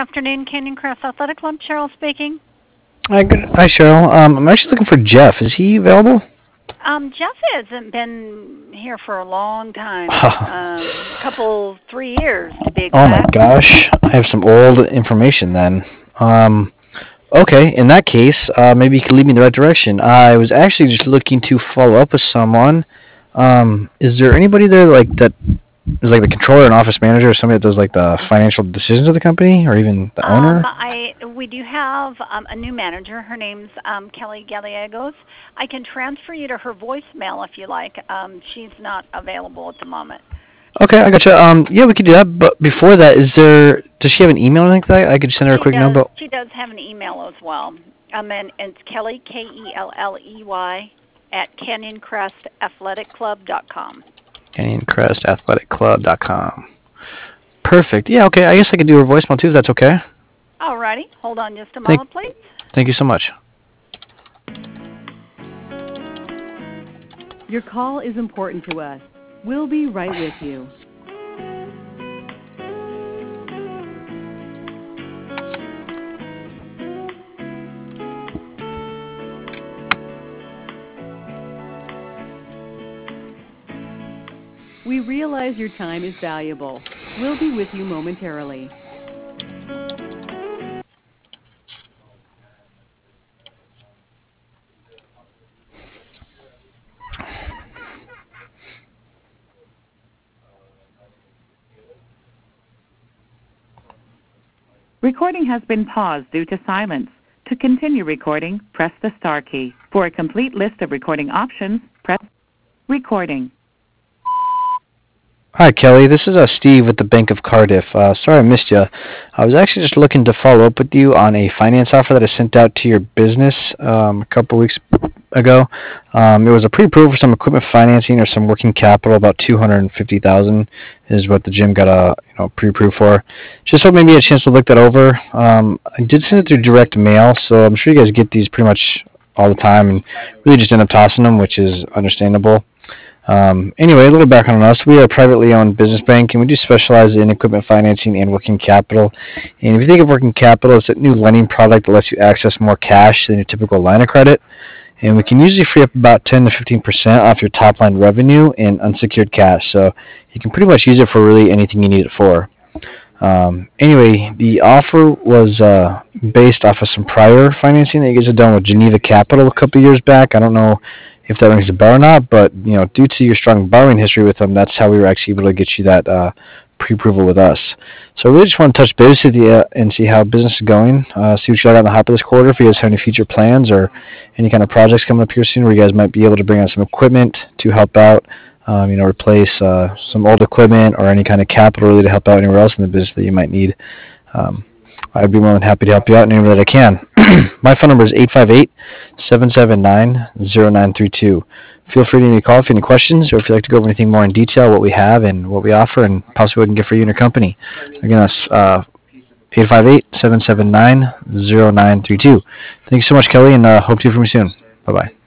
afternoon, Canyon Crest Athletic Club. Cheryl speaking. Hi, Cheryl. I'm actually looking for Jeff. Is he available? Jeff hasn't been here for a long time. Couple, 3 years to be Oh my exact. gosh, I have some old information then. Um, okay, in that case, maybe you could lead me in the right direction. I was actually just looking to follow up with someone. Is there anybody there like that is like the controller and office manager or somebody that does like the financial decisions of the company or even the owner? We do have a new manager. Her name's Kelly Gallegos. I can transfer you to her voicemail if you like. She's not available at the moment. Okay, I gotcha. Yeah, we could do that. But before that, does she have an email or anything like that? I could send her a She quick note. does. But She does have an email as well. And it's Kelly Kelley at CanyonCrestAthleticClub.com. CanyonCrestAthleticClub.com. Perfect. Yeah. Okay. I guess I could do her voicemail too, if that's okay. Alrighty. Hold on just a Thank. moment, please. Thank you so much. Your call is important to us. We'll be right with you. We realize your time is valuable. We'll be with you momentarily. Recording has been paused due to silence. To continue recording, press the star key. For a complete list of recording options, press recording. Hi, Kelly. This is Steve with the Bank of Cardiff. Sorry I missed you. I was actually just looking to follow up with you on a finance offer that I sent out to your business a couple weeks ago. It was a pre-approval for some equipment financing or some working capital. About $250,000 is what the gym got a pre-approved for. Just hope maybe you had a chance to look that over. I did send it through direct mail, so I'm sure you guys get these pretty much all the time and really just end up tossing them, which is understandable. Anyway, a little background on us. We are a privately owned business bank, and we do specialize in equipment financing and working capital. And if you think of working capital, it's a new lending product that lets you access more cash than your typical line of credit. And we can usually free up about 10 to 15% off your top line revenue in unsecured cash. So you can pretty much use it for really anything you need it for. Anyway, the offer was based off of some prior financing that you guys had done with Geneva Capital a couple years back. I don't know if that rings a bell or not, but due to your strong borrowing history with them, that's how we were actually able to get you that pre-approval with us. So I really just want to touch base with you and see how business is going, see what you got on the hop of this quarter, if you guys have any future plans or any kind of projects coming up here soon where you guys might be able to bring on some equipment to help out, replace some old equipment or any kind of capital really to help out anywhere else in the business that you might need. I'd be more than happy to help you out anywhere that I can. My phone number is 858-779-0932. Feel free to give me a call if you have any questions or if you'd like to go over anything more in detail, what we have and what we offer and possibly what we can get for you and your company. Again, that's 858-779-0932. Thank you so much, Kelly, and hope to hear from you soon. Bye-bye.